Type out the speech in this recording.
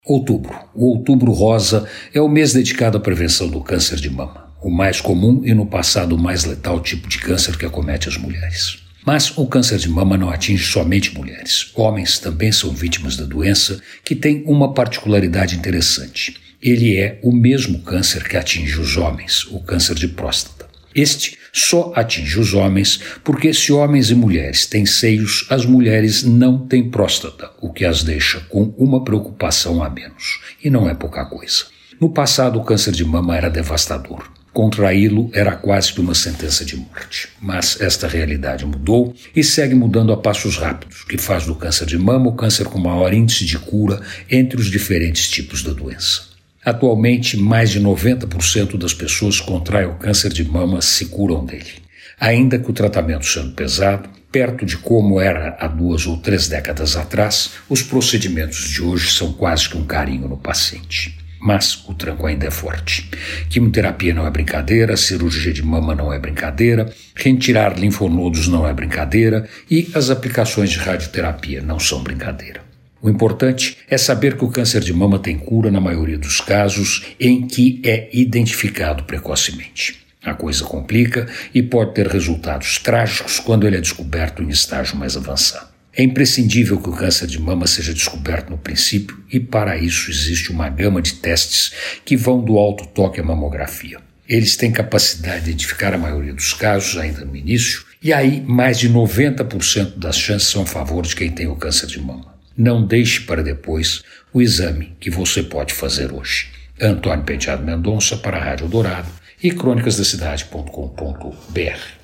Outubro. O Outubro Rosa é o mês dedicado à prevenção do câncer de mama, o mais comum e no passado o mais letal tipo de câncer que acomete as mulheres. Mas o câncer de mama não atinge somente mulheres. Homens também são vítimas da doença, que tem uma particularidade interessante. Ele é o mesmo câncer que atinge os homens, o câncer de próstata. Este só atinge os homens porque se homens e mulheres têm seios, as mulheres não têm próstata, o que as deixa com uma preocupação a menos. E não é pouca coisa. No passado, o câncer de mama era devastador. Contraí-lo era quase que uma sentença de morte. Mas esta realidade mudou e segue mudando a passos rápidos, que faz do câncer de mama o câncer com maior índice de cura entre os diferentes tipos da doença. Atualmente, mais de 90% das pessoas que contraem o câncer de mama se curam dele. Ainda que o tratamento sendo pesado, perto de como era há 2 ou 3 décadas atrás, os procedimentos de hoje são quase que um carinho no paciente. Mas o tranco ainda é forte. Quimioterapia não é brincadeira, cirurgia de mama não é brincadeira, retirar linfonodos não é brincadeira e as aplicações de radioterapia não são brincadeira. O importante é saber que o câncer de mama tem cura na maioria dos casos em que é identificado precocemente. A coisa complica e pode ter resultados trágicos quando ele é descoberto em estágio mais avançado. É imprescindível que o câncer de mama seja descoberto no princípio e para isso existe uma gama de testes que vão do autotoque à mamografia. Eles têm capacidade de identificar a maioria dos casos ainda no início e aí mais de 90% das chances são a favor de quem tem o câncer de mama. Não deixe para depois o exame que você pode fazer hoje. Antônio Penteado Mendonça para a Rádio Dourado e crônicasdacidade.com.br.